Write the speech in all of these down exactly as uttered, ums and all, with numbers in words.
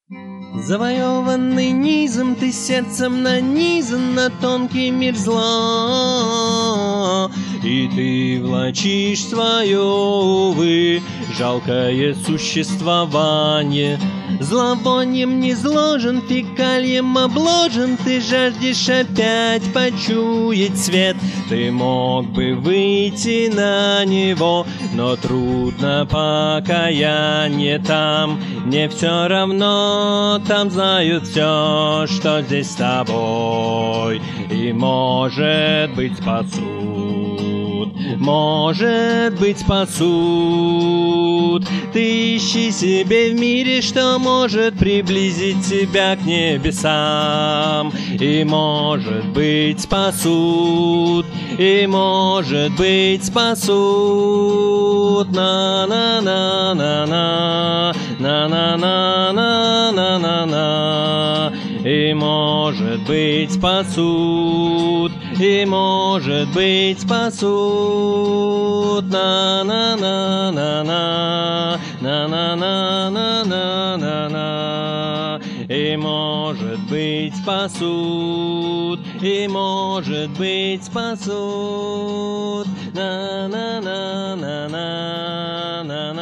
Завоеванный низом, ты сердцем нанизан на тонкий мир зла, и ты влачишь свое, увы, жалкое существование. Зловонием не зложен, фекальем обложен, ты жаждешь опять почуять свет. Ты мог бы выйти на него, но трудно покаяние там. Не все равно, там знают все, что здесь с тобой, и может быть спасут, может быть спасут. Ты ищи себе в мире, что может приблизить тебя к небесам, и может быть спасут, и может быть спасут. На-на-на-на-на, на-на-на-на-на-на-на. И может быть спасут, и может быть спасут. На-на-на-на-на, на-на-на-на-на-на. И может быть спасут, и может быть спасут. На-на-на-на-на,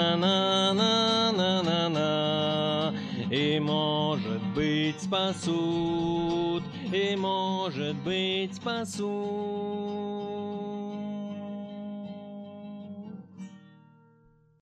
на-на-на-на-на-на. И может быть спасут, и может быть спасут.